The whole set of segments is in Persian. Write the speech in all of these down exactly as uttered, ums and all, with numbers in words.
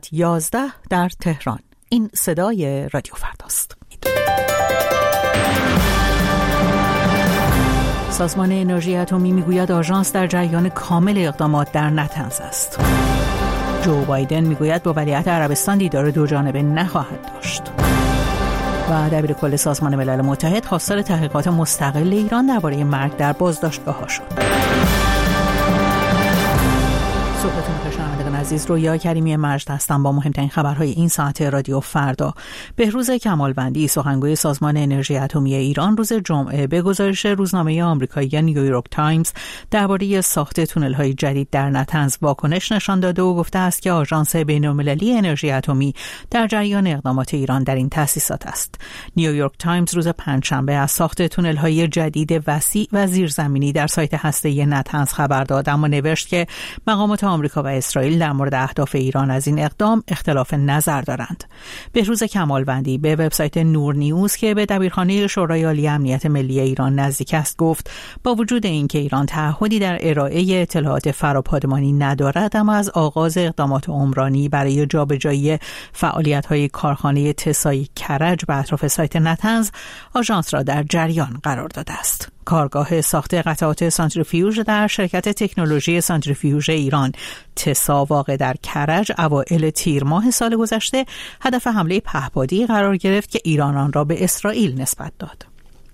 یازده در تهران. این صدای رادیو فرداست. سازمان انرژی اتمی میگوید آژانس در جریان کامل اقدامات در نتنز است. جو بایدن میگوید با ولیعهد عربستان دیدار دو جانبه نخواهد داشت. و دبیر کل سازمان ملل متحد خواستار تحقیقات مستقل ایران درباره مرگ در بازداشتگاه‌ها شد. صبحتون بخیر شنوندگان عزیز، رویا کریمی مجد هستم با مهمترین خبرهای این ساعت رادیو فردا. بهروز کمالوندی، سخنگوی سازمان انرژی اتمی ایران، روز جمعه به گزارش روزنامه آمریکایی نیویورک تایمز درباره ساخت تونل‌های جدید در نتنز واکنش نشان داده و گفته است که آژانس بین‌المللی انرژی اتمی در جریان اقدامات ایران در این تأسیسات است. نیویورک تایمز روز پنجشنبه از ساخت تونل‌های جدید وسیع و زیرزمینی در سایت هسته‌ای نتنز خبر داد، اما نوشت که مقامات آمریکا و اسرائیل در مورد اهداف ایران از این اقدام اختلاف نظر دارند. بهروز کمالوندی به وبسایت نور نیوز که به دبیرخانه شورای عالی امنیت ملی ایران نزدیک است گفت با وجود اینکه ایران تعهدی در ارائه اطلاعات فراپادمانی ندارد، اما از آغاز اقدامات عمرانی برای جابجایی فعالیت‌های کارخانه تسای کرج به اطراف سایت نتنز آژانس را در جریان قرار داده است. کارگاه ساخت قطعات سانتریفیوژ در شرکت تکنولوژی سانتریفیوژ ایران تسا واقع در کرج اوایل تیر ماه سال گذشته هدف حمله پهپادی قرار گرفت که ایران آن را به اسرائیل نسبت داد.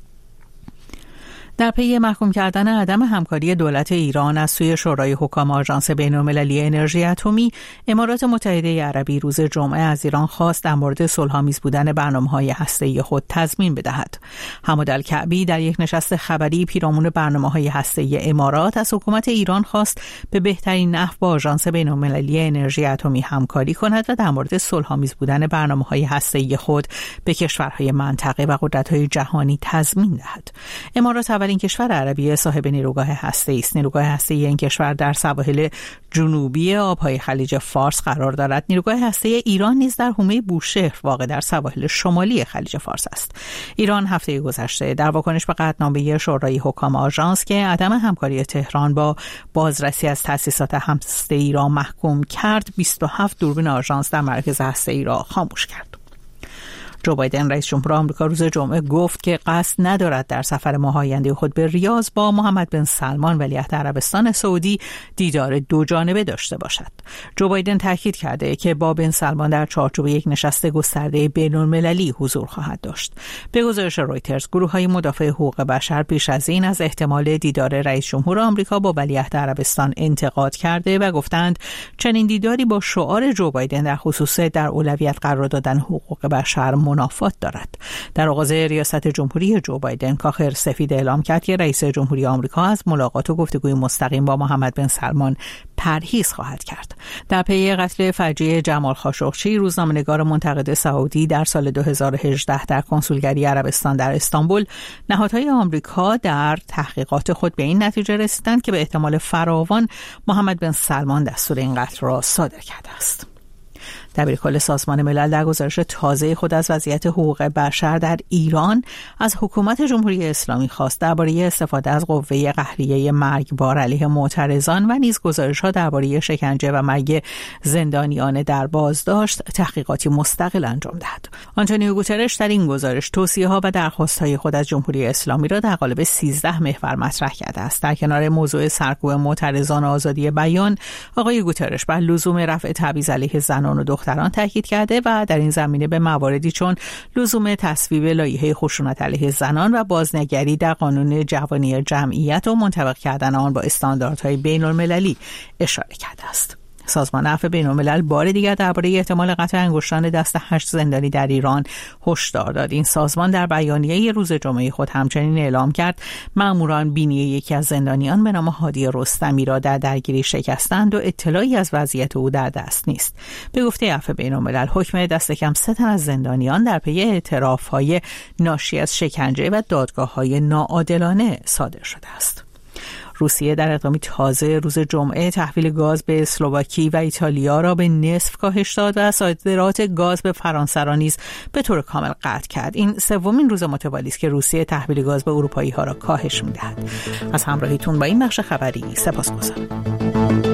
در پی محکوم کردن عدم همکاری دولت ایران از سوی شورای حکام آژانس بین‌المللی انرژی اتمی، امارات متحده عربی روز جمعه از ایران خواست در مورد صلح‌آمیز بودن برنامه‌های هسته‌ای خود تضمین بدهد. حماد الکعبی در یک نشست خبری پیرامون برنامه‌های هسته‌ای امارات از حکومت ایران خواست به بهترین نحو با آژانس بین‌المللی انرژی اتمی همکاری کند و در مورد صلح‌آمیز بودن برنامه‌های هسته‌ای خود به کشورهای منطقه و قدرت‌های جهانی تضمین دهد. امارات این کشور عربی صاحب نیروگاه هسته‌ای است. نیروگاه هسته‌ای این کشور در سواحل جنوبی آبهای خلیج فارس قرار دارد. نیروگاه هسته‌ای ایران نیز در حومه بوشهر واقع در سواحل شمالی خلیج فارس است. ایران هفته گذشته در واکنش به قطعنامه شورای حکام آژانس که عدم همکاری تهران با بازرسی از تأسیسات هسته‌ای را محکوم کرد، بیست و هفت دوربین آژانس در مرکز هسته‌ای را خاموش کرد. جو بایدن رئیس جمهور آمریکا روز جمعه گفت که قصد ندارد در سفر ماه آینده خود به ریاض با محمد بن سلمان ولیعهد عربستان سعودی دیدار دو جانبه داشته باشد. جو بایدن تاکید کرده که با بن سلمان در چارچوب یک نشست گسترده بین‌المللی حضور خواهد داشت. به گزارش رویترز، گروه‌های مدافع حقوق بشر پیش از این از احتمال دیدار رئیس جمهور آمریکا با ولیعهد عربستان انتقاد کرده و گفتند چنین دیداری با شعار جو بایدن در خصوص در اولویت قرار دادن حقوق بشر منافات دارد. در آغاز ریاست جمهوری جو بایدن، کاخ سفید اعلام کرد که رئیس جمهوری آمریکا از ملاقات و گفتگوی مستقیم با محمد بن سلمان پرهیز خواهد کرد. در پی قتل فجیع جمال خاشقچی، روزنامه‌نگار منتقد سعودی در سال دو هزار و هجده در کنسولگری عربستان در استانبول، نهادهای آمریکا در تحقیقات خود به این نتیجه رسیدند که به احتمال فراوان محمد بن سلمان دستور این قتل را صادر کرده است. دبیرکل سازمان ملل در گزارش تازه خود از وضعیت حقوق بشر در ایران از حکومت جمهوری اسلامی خواست درباره استفاده از قوه قهریه مرگبار علیه معترضان و نیز گزارش‌ها درباره شکنجه و مرگ زندانیان در بازداشت تحقیقاتی مستقل انجام دهد. آنتونیو گوترش در این گزارش توصیه‌ها و درخواست‌های خود از جمهوری اسلامی را در قالب سیزده محور مطرح کرده است. در کنار موضوع سرکوب معترضان و آزادی بیان، آقای گوترش بر لزوم رفع تبعیض علیه زنان و دختران تاکید کرده و در این زمینه به مواردی چون لزوم تصویب لایحه خشونت علیه زنان و بازنگری در قانون جوانی جمعیت و منطبق کردن آن با استانداردهای بین‌المللی اشاره کرده است. سازمان عفو بین‌الملل بار دیگر درباره احتمال قطع انگشتان دست هشت زندانی در ایران هشدار داد. این سازمان در بیانیه روز جمعه خود همچنین اعلام کرد ماموران بینی یکی از زندانیان به نام هادی رستمی را در درگیری شکستند و اطلاعی از وضعیت او در دست نیست. به گفته عفو بین‌الملل، حکم دست کم سه تن از زندانیان در پی اعتراف‌های ناشی از شکنجه و دادگاه‌های ناعادلانه صادر شده است. روسیه در اقدامی تازه روز جمعه تحویل گاز به اسلواکی و ایتالیا را به نصف کاهش داد و صادرات گاز به فرانسه را نیز به طور کامل قطع کرد. این سومین روز متوالی است که روسیه تحویل گاز به اروپایی‌ها را کاهش می‌دهد. از همراهیتون با این بخش خبری سپاسگزارم.